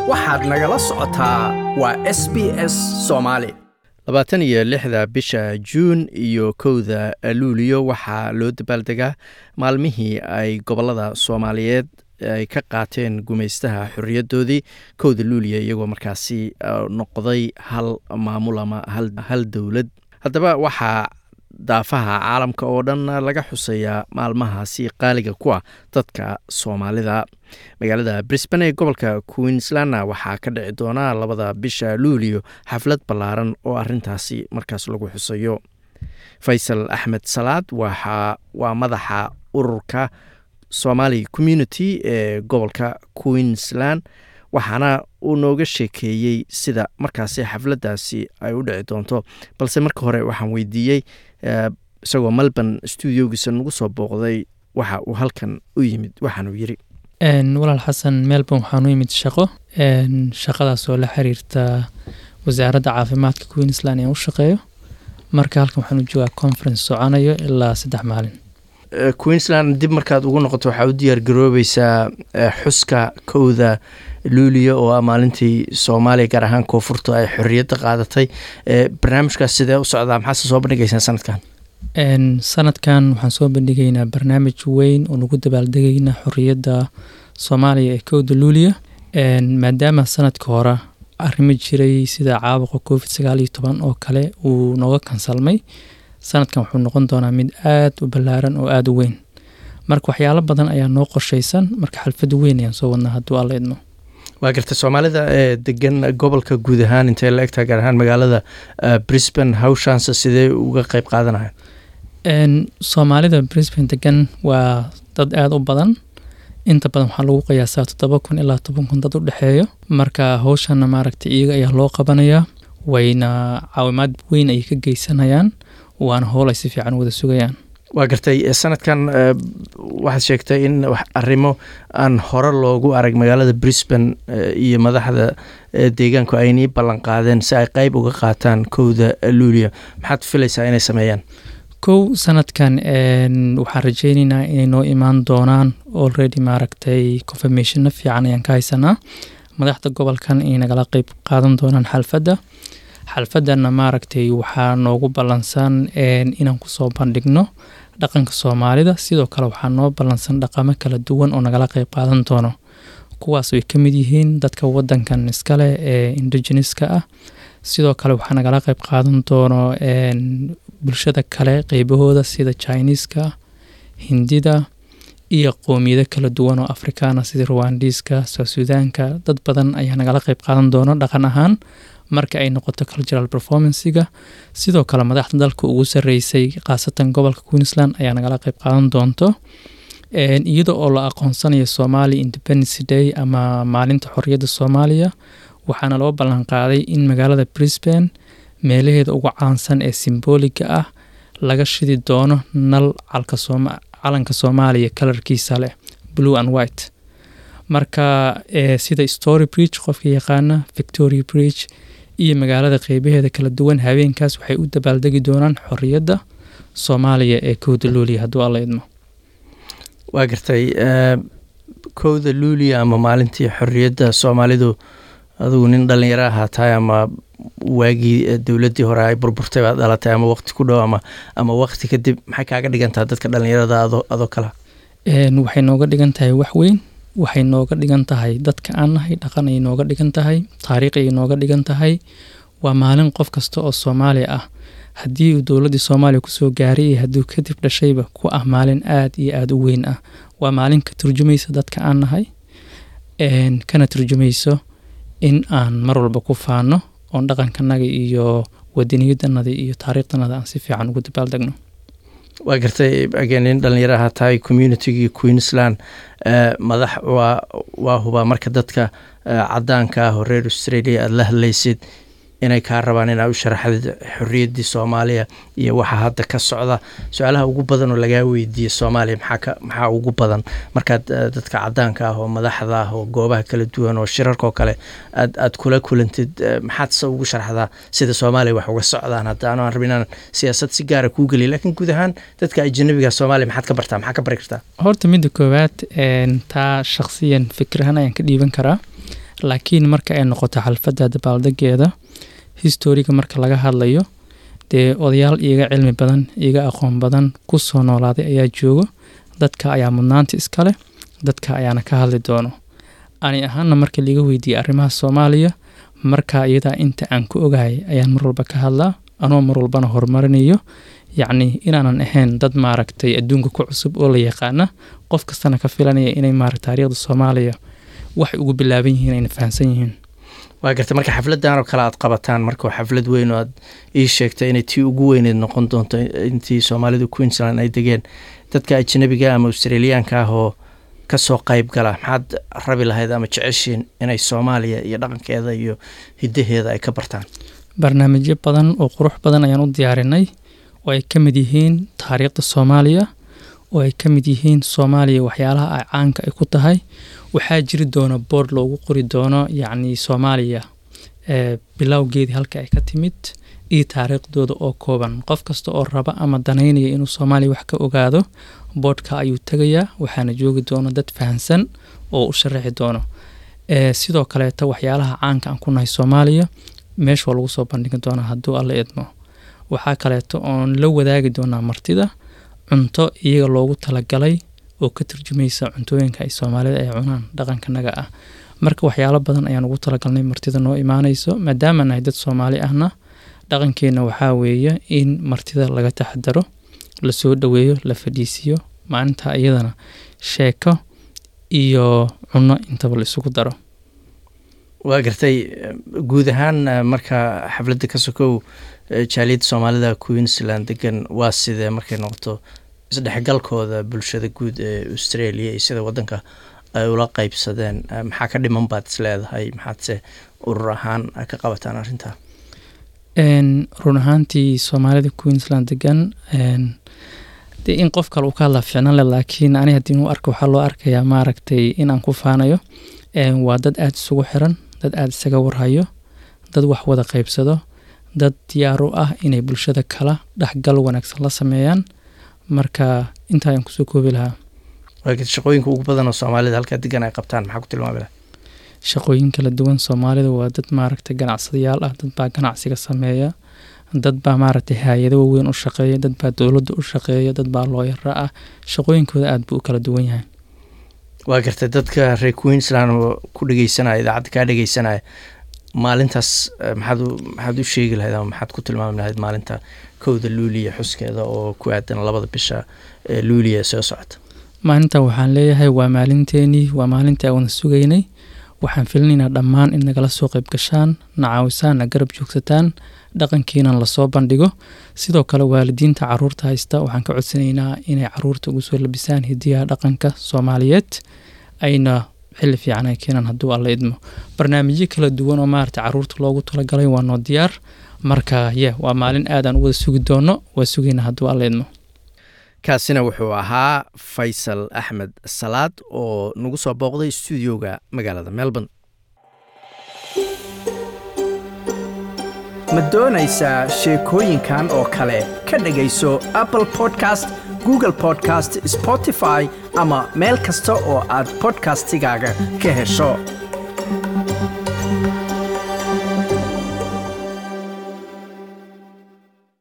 waxaad nagala socotaa waa SBS Soomaali. 26 bisha Juun iyo 1 Luulyo waxaa loo dabaaldegaa maalmihii ay gobolada Soomaaliyeed ay ka qaateen gumaystaha xorriyadoodii 1 Luulyo iyagoo markaasi noqday hal maamul ama hal dawlad. Haddaba waxaa daafaha caalamka oo dhan laga xusayaa maalmahaasi qaaliga ku ah dadka Soomaalida. Magaalada Brisbane ee gobolka Queensland waxaa ka dhici doona 2 bisha Luulyo xaflad ballaaran oo arintaasi markaas lagu xusayo. Faysal Ahmed Salaad waa madaxa ururka Somali Community ee gobolka Queensland, waxaana uu nooga sheekeeyey sida markaasi xafladaasi ay u dhici doonto. Balse marka hore waxaan weydiiyey isagoo Melbourne studiogiisa nagu soo booqday waxa uu halkan u yimid. waxaan uu yiri walaal xasan, Melbourne waxaan u yimid shaqadaas oo la xiriirta wasaaradda caafimaadka Queensland ee u shaqeeyo. Marka halkan waxaan u joogaa conference soconayo ilaa 3 maalin. Queensland dib markaad ugu noqoto waxaa u diyaar garoobaysaa xuska 1 Luulyo oo maalintii Soomaaliya gaar ahaan koonfurta ay xorriyadda qaadatay. Barnaamijkaas sidee u socdaa? maxaa soo bandhigaysaan sanadkan? Sanadkan waxaan soo bandhigaynaa barnaamij weyn oo lagu dabaaldegayna xorriyadda Soomaaliya ee 1 Luulyo. Maadaama sanadka hore arrimo jiray sida caabuqa COVID-19 oo kale uu nooga kansalmay, sanadkan wuxuu noqon doonaa mid aad u ballaaran oo aad u weyn. Marka waxyaalo badan ayaa noo qorshaysan. marka xalfad weyn ayaan soo wadnaa hadduu alla idmo. waa gartay Soomaalida ee degan gobolka guud ahaan intee la egtaa gaar ahaan magaalada Brisbane hawshaansa sidee uga qayb qaadanayaan? Soomaalida Brisbane degan waa dad aad u badan. inta badan waxaa lagu qiyaasaa 7,000 ilaa 10,000 dad u dhexeeyo. marka hawshanna maaragtay iyaga ayaa loo qabanayaa, wayna caawimaad weyn ay ka geysanayaan, waana howl ay si fiican wada sugayaan. waa gartay sanadkan waxaad sheegtay in arrimo aan hore loogu arag magaalada Brisbane iyo madaxda deegaanku ay nii ballan qaadeen si ay qayb uga qaataan 1 Luulyo. maxaad filaysaa inay sameeyaan? sanadkan waxaan rajaynaynaa inay noo imaan doonaan already maaragtay confirmation fiican ayaan ka haysanaa. madaxda gobolkan inay nagala qayb qaadan doonaan xalfadana maaragtay waxaa noogu ballansan inaan kusoo bandhigno dhaqanka Soomaalida. sidoo kale waxaa noo ballansan dhaqamo kala duwan oo nagala qayb qaadan doono, kuwaas ay ka mid yihiin dadka wadankan iskale ee indigenouska ah. sidoo kale waxaa nagala qayb qaadan doono bulshada kale qaybahooda sida Chinese-ka, Hindida iyo qowmiyado kala duwan oo Afrikaana sida Rwandiska, South Sudanka. dad badan ayaa nagala qayb qaadan doono dhaqan ahaan marka ay noqoto cultural performance-ga. sidoo kale madaxda dalka ugu sareysay qaasatan gobolka Queensland ayaa nagala qayb qaadan doonto, iyadoo oo la aqoonsanayo Somali Independence Day ama maalinta xorriyadda Soomaaliya. waxaana loo ballan qaaday in magaalada Brisbane meelaheeda ugu caansan ee simboliga ah laga shidi doono nal calanka Soomaaliya kalarkiisa leh blue and white. marka sida Story Bridge qofka yaqaana, Victoria Bridge iyo magaalada qaybaheeda kala duwan habeenkaas waxay u dabaaldegi doonaan xorriyadda Soomaaliya ee 1 Luulyo hadduu alla idmo. waa gartay 1 Luulyo ama maalintii xorriyadda Soomaalidu adigu nin dhalinyaro ahaa tahay ama waagii dawladdii hore ay burburtay baad dhalatay ama waqti ku dhow ama waqti kadib, maxay kaaga dhigantaa dadka dhalinyarada adoo kala? waxay nooga dhigan tahay wax weyn. waxay nooga dhigan tahay dadka aan nahay, dhaqan ay nooga dhigan tahay, taariikh ay nooga dhigan tahay. waa maalin qof kasta oo Soomaali ah haddii uu dowladda Soomaaliya kusoo gaaray iyo hadduu kadib dhashayba ku ah maalin aad iyo aad u weyn ah. waa maalin ka turjumaysa dadka aan nahay, kana turjumayso in aan mar walba ku faano oon dhaqankanaga iyo wadaniyadanada iyo taariikhdanada aan si fiican ugu dabaaldegno. waa gartay again dhalinyaraha tahay community Queensland madax waa huba marka dadka cadaanka ah oo reer Australia aad la hadlaysid inay ka rabaan in ay u sharaxdo xorriyaddii Soomaaliya iyo waxa hadda ka socda. su'aalaha ugu badan oo laga weydiiyo Soomaaliya maxaa ugu badan markaad dadka cadaanka ah oo madaxda ah oo goobaha kala duwan oo shirarka kale aad kula kulantid, maxaad soo ugu sharaxdaa sida Soomaaliya wax uga socdaan? hadda aan rabinaan siyaasad si gaar ah ku galiyo, laakiin guud ahaan dadka ajnabiga Soomaaliya maxaad ka bartaa, maxaa ka bari kartaa? horta midda koowaad taa shakhsiyan fikrahan ayaan ka dhiiban karaa. laakiin marka ay noqoto xalfadda dabaaldegeeda historiga marka laga hadlayo dee odayaal iyaga cilmi badan iyaga aqoon badan ku soo noolaaday ayaa joogo dadka ayaa mudnaanta iska leh dadka ayaana ka hadli doono ani ahaana marka liga weydiiyey arrimaha Soomaaliya marka iyada inta aan ku ogahay ayaan mar walba ka hadlaa anoo mar walbana horumarinayo yacni inaanan ahayn dad maaragtay adduunka ku cusub oo la yaqaana qof kastana ka filanaya inay maaragtay taariikhda Soomaaliya wax ugu bilaaban yihiin ayna fahansan yihiin waa gartay marka xafladan oo kale aad qabataan marka xaflad weyn oo aad ii sheegtay inay tii ugu weyneed noqon doonto intii Soomaalidu Queensland ay degeen dadka ajnabiga ama Australiaanka ah oo ka soo qayb gala maxaad rabi lahayd ama jeceshiin inay Soomaaliya iyo dhaqankeeda iyo hidaheeda ay ka bartaan barnaamijyo badan oo qurux badan ayaan u diyaarinay oo ay ka mid yihiin taariikhda Soomaaliya oo ay ka mid yihiin Soomaaliya waxyaalaha ay caanka ay ku tahay waxaa jiri doona board loogu qori doono yacni Soomaaliya bilowgeedii halka ay ka timid iyo taariikhdooda oo kooban qof kasta oo raba ama danaynaya inuu Soomaaliya wax ka ogaado boardka ayuu tagayaa waxaana joogi doona dad fahansan oo u sharaxi doono sidoo kale waxyaalaha caanka aan ku nahay Soomaaliya meesha lagu soo bandhigi doona hadduu alla idmo waxaa kaleeto oon la wadaagi doonaa martida cunto iyaga loogu talagalay oo ka turjumaysa cuntooyinka ay Soomaalida ay cunaan dhaqankanaga ah marka waxyaalo badan ayaan ugu talagalnay martida noo imaanayso maadaama nahay dad Soomaali ahna dhaqankeena waxaa weeye in martida laga taxadaro la soo dhaweeyo la fadhiisiyo maalinta iyadana sheeko iyo cunno intaba la isugu daro waa gartay guud ahaan marka xafladda ka sokow jaaliyadda Soomaalida Queensland degan waa sidee markay noqoto isdhexgalkooda bulshada guud ee Australia iyo sida wadanka ay ula qaybsadeen maxaa ka dhiman baad isleedahay maxaadse urur ahaan ka qabataan arrinta run ahaantii Soomaalida Queensland degan dee in qof kale uu ka hadla fiicnaan leh laakiin ani haddii uu arko waxaa loo arkayaa maaragtay in aan ku faanayo waa dad aad isugu xiran dad aad isaga warhayo dad wax wada qaybsado dad diyaar u ah inay bulshada kala dhexgal wanaagsan la sameeyaan marka inta ayaan kusoo koobi lahaa waa shaqooyinka ugu badan oo Soomaalida halka degan ay qabtaan maxaa ku tilmaami lahaa shaqooyin kala duwan Soomaalida waa dad maaragtay ganacsadayaal ah dad baa ganacsiga sameeya dad baa maaragtay hay'ado weyn u shaqeeya dad baa dawladda u shaqeeya dad baa looyara ah shaqooyinkooda aad buu kala duwan yahay waa gartay dadka reer Queensland oo ku dhageysanaya idaacadda ka dhageysanaya maalintaas maxaad u sheegi lahayd ama maxaad ku tilmaami lahayd maalinta 1 Luulyo xuskeeda oo ku aadan 2 bisha Luulyo soo socota maalinta waxaan leeyahay waa maalinteeni waa maalinta aan sugaynay waxaan filinaynaa dhammaan in nagala soo qayb gashaan nacaawisaan garab joogsataan dhaqankiina la soo bandhigo sidoo kale waalidiinta caruurta haysta waxaan ka codsanaynaa inay caruurta ugu soo labisaan hidiyaha dhaqanka Soomaaliyeed ayna xilli fiican ay keenan hadduu alla idmo barnaamijyo kala duwan oo maaragtay caruurta loogu talagalay waa noo diyaar marka waa maalin aad aan u wada sugi doono waa sugaynaa hadduu alla idmo kaasina wuxuu ahaa Faysal Axmed Salaad oo nagu soo booqday stuudioga magaalada Melbourne ma doonaysaa sheekooyinkan oo kale ka dhagayso Apple Podcast Google Podcast Spotify ama meel kasta oo aad podcastigaaga ka hesho